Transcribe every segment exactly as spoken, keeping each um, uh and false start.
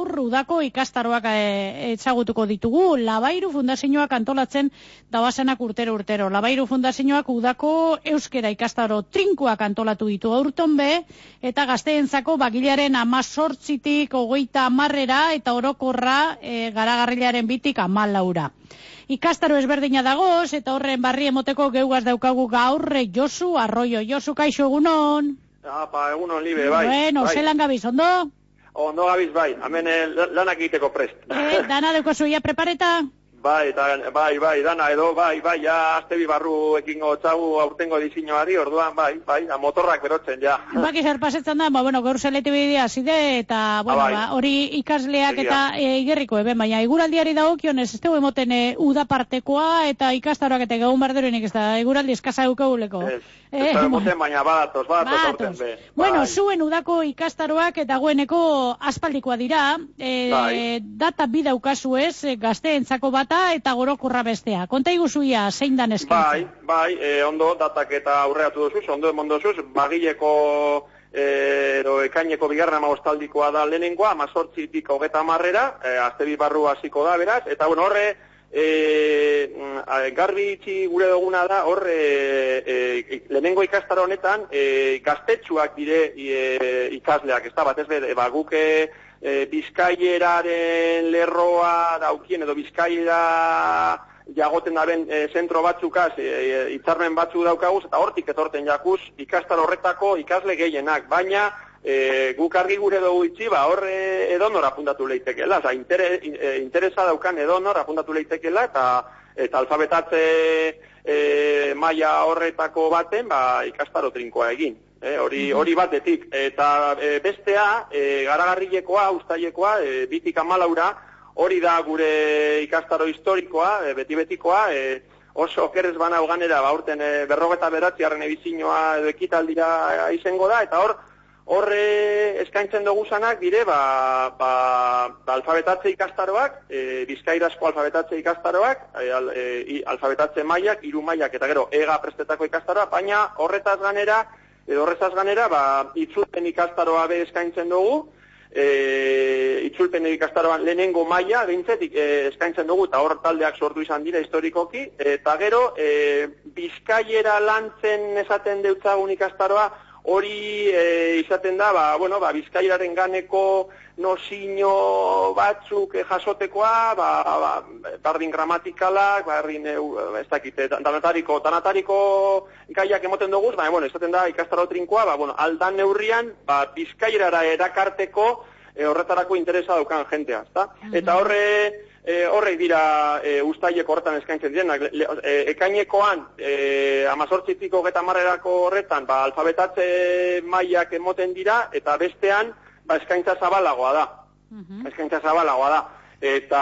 gaur udako ikastaroak ezagutuko ditugu. Labairu Fundazioak antolatzen dabazenak urtero urtero. Labairu Fundazioak udako euskera ikastaro trinkoak antolatu ditu aurton be, eta gazteentzako bagilaren amazortzitik hogeita hamarrera eta orokorra e, garagarrilaren bitik amalaura. Ikastaro ezberdina dagoz, eta horren barri emoteko geugaz daukagu gaurre Josu Arroyo. Josu, kaixo, egunon? Apa, egunon, libe, bai. Bueno, bai. Zelan gabiz, ondo? Ondo gabiz, bai. Hemen lanak egiteko prest. Eh, dana deukazu ia prepareta? Bai, eta, bai, bai, dana edo, bai, bai, ja, azte bi barru ekingo txagu aurtengo disinoari, orduan, bai, bai, da, motorrak berotzen, ja. Baki zer pasetzen da, ba, bueno, gaur zelete bidea zide, eta, bueno, ah, bai. ba, hori ikasleak Egia. eta e, igerriko, eben, baina, eguraldiari dagokionez, ez dugu emoten e, udapartekoa, eta ikastaroak eta gaun barderoinik, ez da, eguraldi eskasa eukaguleko. Ez, Eh, ez da emoten, baina badatoz, badatoz aurten be. Bueno, Bai. zuen udako ikastaroak eta goeneko aspaldikoa dira, e, Bai. data bi daukazu ez, e, gazteentzako bata eta gorokorra bestea. Konta iguzuia, zein dan eskaintza? Bai, bai, e, ondo, datak eta aurreatu dozuz, ondo emon dozuz, bagileko e, ero, ekaineko bigarren amagostaldikoa da lehenengoa, amazortzitik hogeta marrera, e, azte bi barru hasiko da, beraz, eta bueno, horre, E, garbi itxi gure duguna da hor e, e, lehenengo ikastaro honetan e, gaztetxuak dire e, ikasleak, ez da bat ez be, ba, guke e, bizkaieraren lerroa daukien edo bizkaiera jagoten daren e, zentro batzukaz e, e, hitzarmen batzu daukaguz eta hortik etorten jakuz ikastaro horretako ikasle gehienak, baina E, guk argi gure dugu itxi, ba, hor e, edonor apuntatu leitekela, oza, inter, e, interesa daukan edonor apuntatu leitekela, eta, eta alfabetatze e, maila horretako baten, ba, ikastaro trinkoa egin, e, hori, hori batetik, eta e, bestea, e, garagarrilekoa, ustailekoa, e, bitik amalaura, hori da gure ikastaro historikoa, e, beti-betikoa, e, oso okerrez bana uganera, ba, urten e, berrogeta beratziarren ebizinoa edo ekitaldira izango da, eta hor, Horre eskaintzen dugu zanak dire, ba, ba, ba alfabetatze ikastaroak, e, bizkairazko alfabetatze ikastaroak, e, al, e, alfabetatze mailak, hiru mailak eta gero ega prestetako ikastaroa, baina horretaz ganera, edo horretaz ganera, ba, itzulpen ikastaroa be eskaintzen dugu, e, itzulpen ikastaroan lehenengo maila, behintzet, e, eskaintzen dugu, eta hor taldeak sortu izan dira historikoki, eta gero, e, bizkaiera lantzen esaten deutzagun ikastaroa, hori e, izaten da, ba, bueno, ba, bizkaieraren ganeko nozino batzuk e, jasotekoa, ba, ba, bardin gramatikalak, bardin, e, ez dakite, danatariko, danatariko gaiak emoten dugu, baina, bueno, izaten da ikastaro trinkoa, ba, bueno, aldan neurrian, ba, bizkaierara erakarteko e, horretarako interesa daukan jentea, ezta? Eta horre, E, horrek dira e, ustaileko horretan eskaintzen direnak, e, ekainekoan e, amazortzitik hogeta marrerako horretan ba, alfabetatze mailak emoten dira, eta bestean ba, eskaintza zabalagoa da. Uh-huh. Eskaintza zabalagoa da. Eta,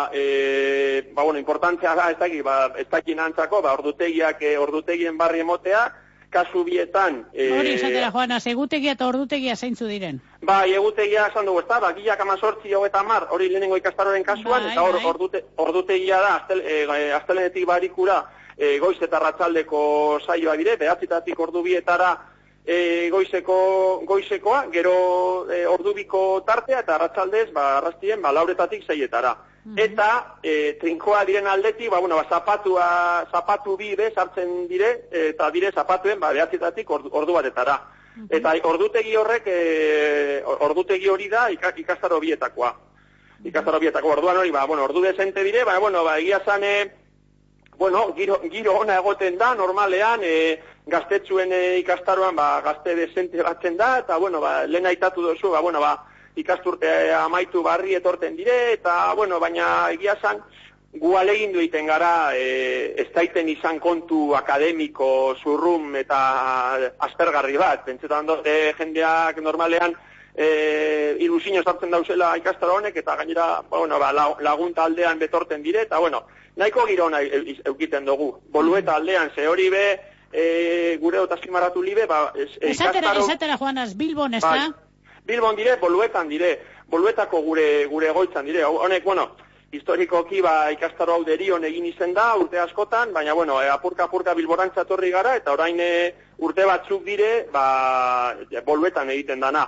e, ba, bueno, importantzia da, ez dakit, ba, ez dakit nantzako, ba, ordutegiak, e, ordutegien barri emotea, kasu bietan... E... Hori esatera, Joana, egutegia eta ordutegia zeintzu diren? Bai, egutegia esan dugu, ez da, ba, gilak amazortzi hogeta mar, hori lehenengo ikastaroren kasuan, bai, eta hor bai. ordute, ordutegia da, aztel, e, aztelenetik barikura, e, goiz eta ratzaldeko saioa dire, behatzitatik ordu bietara e, goizeko, goizekoa, gero e, ordubiko tartea, eta ratzaldez, ba, arrastien, ba, lauretatik zeietara. Eta e, trinkoa diren aldetik, ba, bueno, ba, zapatua, zapatu bi be sartzen dire, eta dire zapatuen, ba, behatzitatik ordu, ordu batetara. Uh-huh. Eta ordutegi horrek, e, ordutegi hori da ikastaro bietakoa. Ikastaro bietakoa, orduan hori, ba, bueno, ordu desente dire, ba, bueno, ba, egia zane, bueno, giro, giro ona egoten da, normalean, e, gaztetxuen e, ikastaroan, ba, gazte desente batzen da, eta, bueno, ba, lehen aitatu dozu, ba, bueno, ba, ikasturte amaitu barri etorten dire, eta, bueno, baina egia zan, gu alegindu egiten gara, e, ez daiten izan kontu akademiko, zurrum eta aspergarri bat. Pentsetan dote jendeak normalean e, ilusino sartzen dauzela ikastaro honek, eta gainera, bueno, ba, lagun taldean betorten dire, eta, bueno, nahiko girona eukiten dugu. Bolueta aldean, ze hori be, e, gure otazkimarratu libe, ba, es, esatera, ikastaro... Esatera, Juanas, Bilbon, ez da? Bai. Bilbon dire, boluetan dire, boluetako gure gure goitzan dire. Honek, bueno, historikoki ba, ikastaro hau derion egin izen da, urte askotan, baina, bueno, e, apurka apurka Bilborantza torri gara, eta orain e, urte batzuk dire, ba, boluetan egiten dana.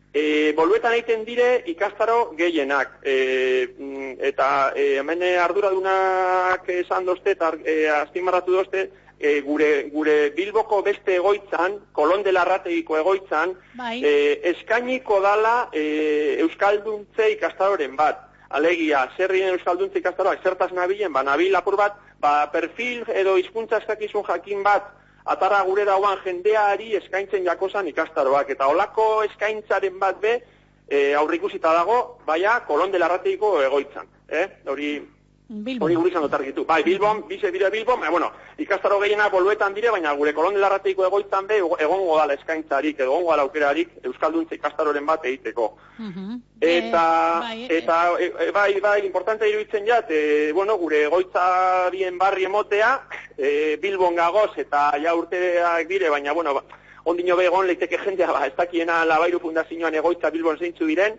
E, boluetan egiten dire ikastaro gehienak. E, eta e, hemen arduradunak esan dozte, eta e, azpimarratu dozte, e, gure, gure Bilboko beste egoitzan, Kolon de Larrategiko egoitzan, bai. e, eskainiko dala e, Euskalduntze ikastaroren bat. Alegia, zerrien Euskalduntze ikastaroak zertaz nabilen, ba, nabil apur bat, ba, perfil edo hizkuntza eskakizun jakin bat, atara gure dauan jendeari eskaintzen jakozan ikastaroak. Eta olako eskaintzaren bat be, e, aurrikusita dago, baina Kolon de Larrategiko egoitzan. Eh? Hori... Hori gure izan dotargitu. Bai, Bilbon, bize dire Bilbon, baina, bueno, ikastaro gehiena boluetan dire, baina gure Kolon de Larrategiko egoitzan be, egongo dala eskaintzarik, egongo dala aukerarik, Euskalduntze ikastaroren bat egiteko. Uh-huh. Eta, eh, bai, eta, e, bai, bai, importante iruditzen jat, e, bueno, gure egoitza bien barri emotea, e, Bilbon gagoz, eta ja urteak dire, baina, bueno, ondino begon leiteke jendea, ba, ez dakiena Labairu Fundazioan egoitza Bilbon zeintzu diren,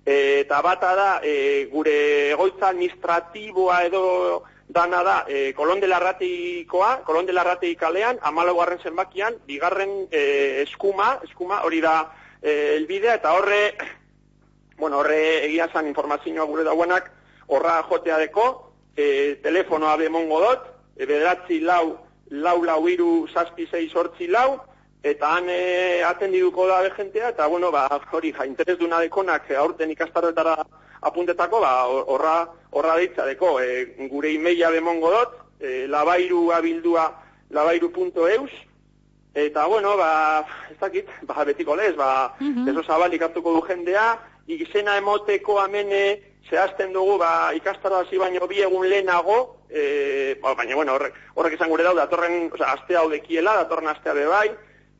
eta bata da, e, gure egoitza administratiboa edo dana da, e, Kolon de Larrategikoa, Kolon de Larrategi kalean, hamalaugarren zenbakian, bigarren e, eskuma, eskuma hori da e, elbidea, eta horre, bueno, horre egia zan informazioa gure dauenak, horra jotea deko, e, telefonoa bemongo dot, e, bederatzi lau, lau lau iru, zazpi zei sortzi lau, eta han e, atendiduko da bejentea, eta, bueno, ba, hori, ja, interes duna dekonak aurten ikastaroetara apuntetako, ba, horra, horra deitza deko, e, gure emaila bemongo dot, e, labairu abildua, labairu punto eus, eta, bueno, ba, ez dakit, ba, betiko lez, ba, uh-huh. Eso zabalik hartuko du jendea, izena emoteko amene, zehazten dugu, ba, ikastaro hasi baino bi egun lehenago, e, ba, baina, bueno, horrek, horrek esan gure dau, datorren, oza, astea hau dekiela, datorren astea bebai,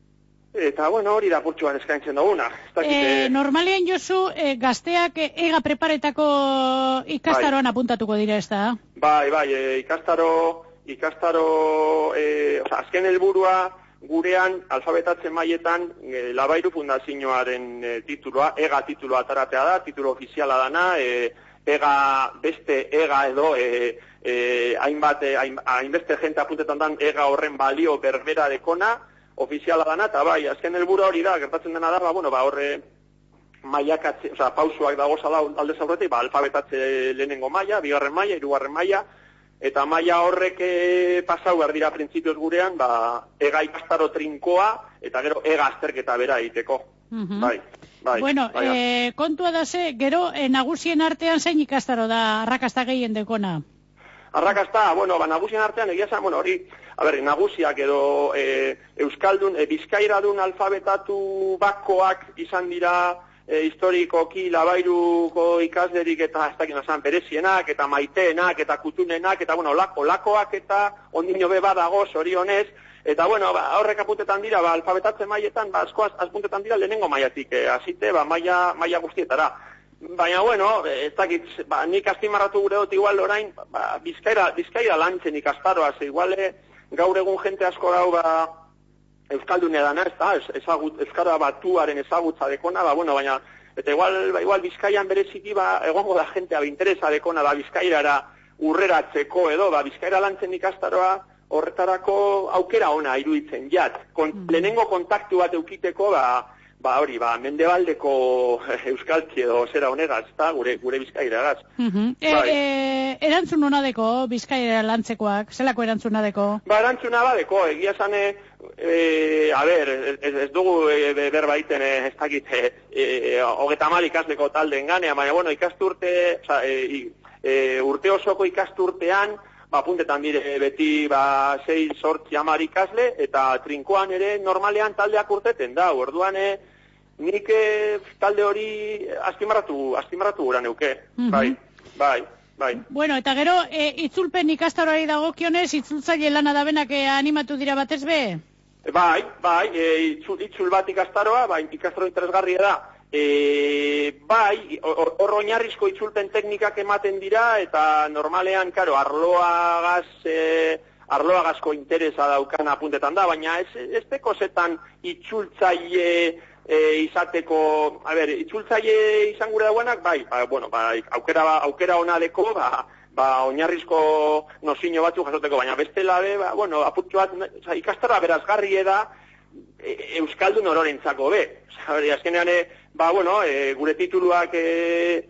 eta, bueno, hori da purtsuan eskaintzen duguna. E, normalean, Josu, e, gazteak ega preparetako ikastaroan bai. Apuntatuko dira ez da? Bai, bai, e, ikastaro, ikastaro, e, oza, azken helburua gurean, alfabetatze mailetan, e, Labairu Fundazioaren e, tituloa, ega tituloa ataratea da, titulo ofiziala dana, e, ega, beste ega edo, e, e, hainbat, e, hain, hainbeste jente apuntetan dan, ega horren balio berbera dekona, ofiziala dana, eta bai, azken helburu hori da, gertatzen dena da, ba, bueno, ba, horre maiakatze, oza, pausuak dagoza da alde zaurretik, ba, alfabetatze lehenengo maila, bigarren maila, hirugarren maila, eta maila horrek e, pasau behar dira printzipioz gurean, ba, ega ikastaro trinkoa, eta gero ega azterketa bera egiteko. Uh-huh. Bai, bai. Bueno, bai, e, kontua da ze, gero, e, nagusien artean zein ikastaro da arrakasta gehien dekona? Arrakasta, bueno, ba, nagusien artean egia zen, bueno, hori, a ber, nagusiak edo e, Euskaldun, e, Bizkairadun alfabetatu bakoak izan dira e, historikoki Labairuko ikaslerik eta ez dakit nazan berezienak, eta maiteenak, eta kutunenak, eta bueno, olako, olakoak eta ondino beba dago zorionez, eta bueno, ba, horrek apuntetan dira, ba, alfabetatze mailetan, ba, asko apuntetan dira lehenengo mailatik, e, azite, ba, maila, maila guztietara. Baina, bueno, ez dakit, ba, nik azpimarratu gure dut igual orain, ba, bizkaira, bizkaira lantzen ikastaroaz, igual gaur egun jente asko gau, ba, Euskaldune dana, ez da, ezagut, Euskara batuaren ezagutza dekona, ba, bueno, baina, eta igual, ba, igual bizkaian bereziki, ba, egongo da jente, ba, interesa dekona, ba, bizkairara urreratzeko edo, ba, bizkaira lantzen ikastaroa, horretarako aukera ona iruditzen, jat, kon, mm. lehenengo kontaktu bat eukiteko, ba, ba hori, ba, mendebaldeko euskalki edo zera honegaz, eta gure, gure bizkairagaz. Uh-huh. E, bai. e, erantzun honadeko, bizkaira lantzekoak, zelako erantzuna deko? Ba, erantzuna badeko, egia zane, e, a ber, ez, ez dugu e, berbaiten, e, ez dakit, e, e, hogeta mal ikasleko taldeen ganea, baina, bueno, ikasturte, oza, e, e, urte osoko ikasturtean, ba, puntetan dire beti, ba, sei, sortzi, amar ikasle, eta trinkoan ere normalean taldeak urteten da, orduan, e, nik e, talde hori azpimarratu, azpimarratu gura neuke, uh-huh. bai, bai, bai. Bueno, eta gero, e, itzulpen ikastaroari dagokionez, itzultzaile lana da benak e, animatu dira batez be? Bai, bai, e, itzul, itzul bat ikastaroa, bai, ikastaro interesgarria da, E, bai, hor oinarrizko itzulpen teknikak ematen dira, eta normalean, karo, arloagaz, e, arloagazko interesa daukan apuntetan da, baina ez, ez teko zetan itzultzaile e, izateko, a ber, itzultzaile izan gure dauenak, bai, ba, bueno, ba, aukera, aukera ona deko, ba, ba, oinarrizko nozino batzu jasoteko, baina bestela be, ba, bueno, apurtu bat, ikastara berazgarri da, euskaldun ororentzako be. Hori, azkenean, e, ba, bueno, e, gure tituluak e,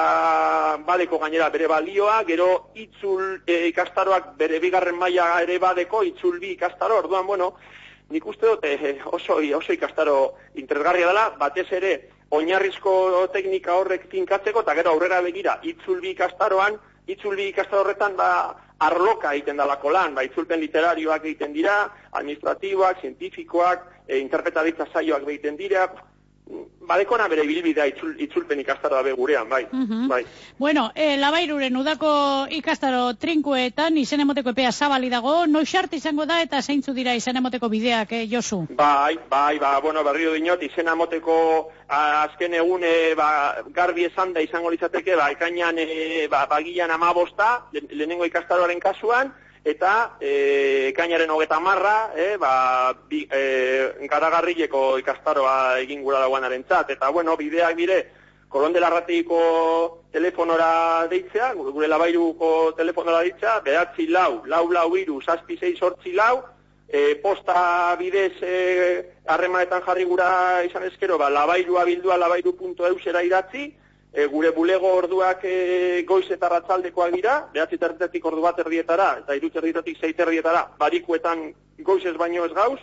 ba, badeko gainera bere balioa, gero itzul e, ikastaroak bere bigarren maila ere badeko, itzul bi ikastaro, orduan, bueno, nik uste dut e, oso, oso ikastaro interesgarria dela, batez ere, oinarrizko teknika horrek finkatzeko, eta gero aurrera begira, itzul bi ikastaroan, itzul bi ikastaro horretan, ba, arloka egiten dalako lan, ba, itzulpen literarioak egiten dira, administratiboak, zientifikoak, e, interpretaritza saioak egiten dira, badekona bere bilbidea itzul, itzulpen ikastaroa be gurean, bai. Uh-huh. bai. Bueno, e, Labairuren udako ikastaro trinkoetan izen emoteko epea zabali dago, noixart izango da eta zeintzu dira izen emoteko bideak, eh, Josu? Bai, bai, ba, bueno, berriro dinot, izen emoteko azken egune, ba, garbi esan da izango litzateke, ba, ekainan, e, ba, bagian amabosta, le, lehenengo ikastaroaren kasuan, eta e, ekainaren hogeta marra, e, ba, bi, e, garagarrileko ikastaroa egin gura dagoanaren txat. Eta, bueno, bideak bire, Kolondela Ratigiko telefonora deitzea, gure Labairuko telefonora deitzea, behatzi lau, lau lau iru, zazpi sei sortzi lau, e, posta bidez harremanetan e, jarri gura izan ezkero, ba, labairua bildua labairu puntu eusera idatzi, E, gure bulego orduak e, goiz eta ratzaldekoak dira, behatzi territatik ordu bat erdietara, eta iru territatik zei terdietara, barikuetan goizez baino ez gauz,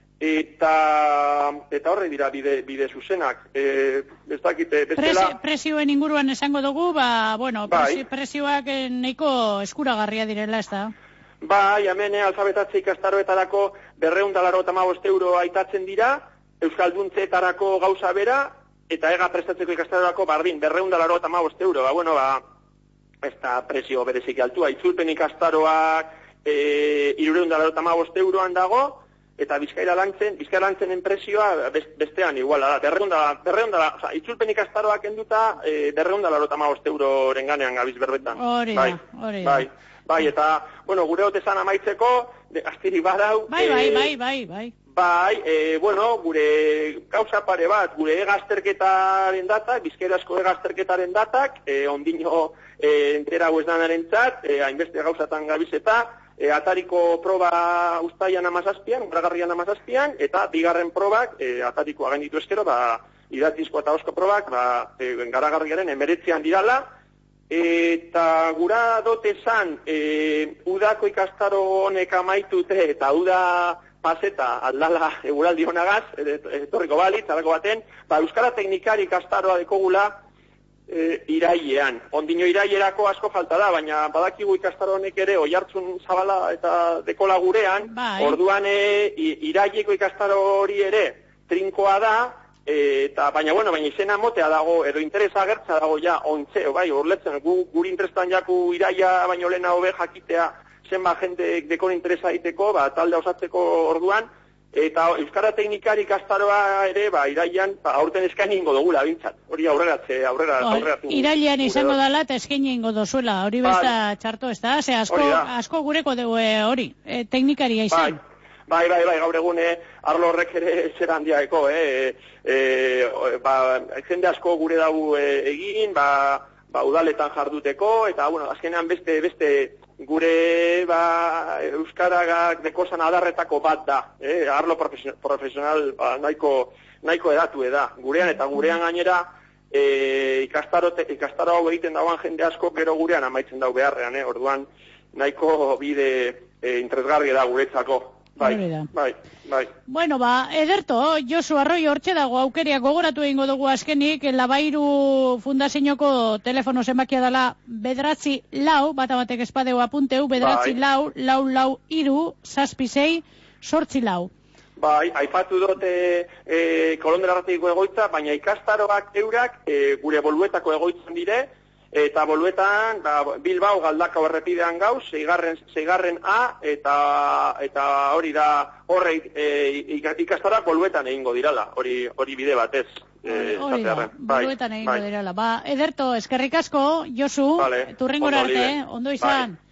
eta, eta horre dira bide, bide zuzenak. E, ez dakite, bestela... Presi, presioen inguruan esango dugu, ba, bueno, presi, bai. Presioak nahiko eskuragarria direla, ez da? Bai, hemen alfabetatze ikastaroetarako berreun da larogeta hamabost euro aitatzen dira, euskalduntzeetarako gauza bera, eta ega prestatzeko ikastarorako bardin, berreun da larogeta hamabost euro, ba, bueno, ba, ez da presio bereziki altua, itzulpen ikastaroak e, irureun da larogeta hamabost euroan dago, eta Bizkaira lantzen, Bizkaira lantzenen presioa bestean iguala da, berreun da, berreun da, oza, itzulpen ikastaroak enduta, e, berreun da larogeta hamabost euroren ganean gabiz berbetan. Hori da, hori da. Bai, bai, eta, bueno, gure hotezan amaitzeko, astiri badau. Bai, bai, bai, bai, bai. Bai, e, bueno, gure gauza pare bat, gure egazterketaren datak, bizkairazko egazterketaren datak, e, ondino e, entera huesdanaren txat, e, hainbeste gauzatan gabizeta, e, atariko proba ustaian amazazpian, gragarrian amazazpian, eta bigarren probak, e, atariko agenditu eskero, ba, idatizko eta osko probak, ba, e, garagarriaren emeretzean dirala, eta gura dote zan, e, udako ikastaro honek amaitute, eta uda paseta aldala eguraldi honagaz, etorriko balitz, alako baten, ba, Euskara Teknikari ikastaroa dekogula e, irailean. Ondino irailerako asko falta da, baina badakigu ikastaro honek ere oihartzun zabala eta dekola gurean, bai. Orduan e, iraileko ikastaro hori ere trinkoa da, e, eta baina bueno, baina izena motea dago, edo interesa agertza dago ja ontzeo, bai, horletzen, gu, guri interestan jaku iraia baino lehena hobe jakitea, zenba jende dekon interesa egiteko, ba, talde osatzeko orduan, eta Euskara Teknikari ikastaroa ere, ba, iraian, ba, aurten eskaini ingo dugula, bintzat. Hori aurreratze, aurrera, aurreratu. Iraian izango dala eta eskaini ingo dozuela, hori besta txarto, ez da? Ze, asko, asko gureko dugu hori, e, teknikaria izan. Bai, bai, bai, gaur egune, arlo horrek ere zer handiaeko, eh? E, ba, jende asko gure dago e, egin, ba, ba, udaletan jarduteko, eta, bueno, azkenean beste, beste, gure ba, Euskaragak dekozan adarretako bat da, eh? Arlo profesional ba, nahiko, nahiko edatu da. Gurean eta gurean gainera e, ikastaro, ikastaro hau egiten dauan jende asko gero gurean amaitzen dau beharrean, eh? Orduan nahiko bide e, interesgarri da guretzako. Bai, bai, bai. Bueno, ba, ederto, Josu Arroio hortxe dago aukeria gogoratu egingo dugu azkenik, Labairu Fundazioko telefono zenbakia dela bedratzi lau, bata batek espadeu apunteu, bedratzi bai. lau, lau lau iru, zazpi sei, sortzi lau. Bai, aipatu dute e, Kolondela Ratigiko egoitza, baina ikastaroak eurak e, gure boluetako egoitzan dire, eta boluetan, ba, Bilbao Galdakao errepidean gauz, seigarren, seigarren A, eta, eta hori da, horre e, ikastarak boluetan egingo dirala, hori, hori bide batez. E, hori da, boluetan egingo bai. dirala. Ba, ederto, eskerrik asko, Josu, vale. Turrengora arte, ondo izan. Bai.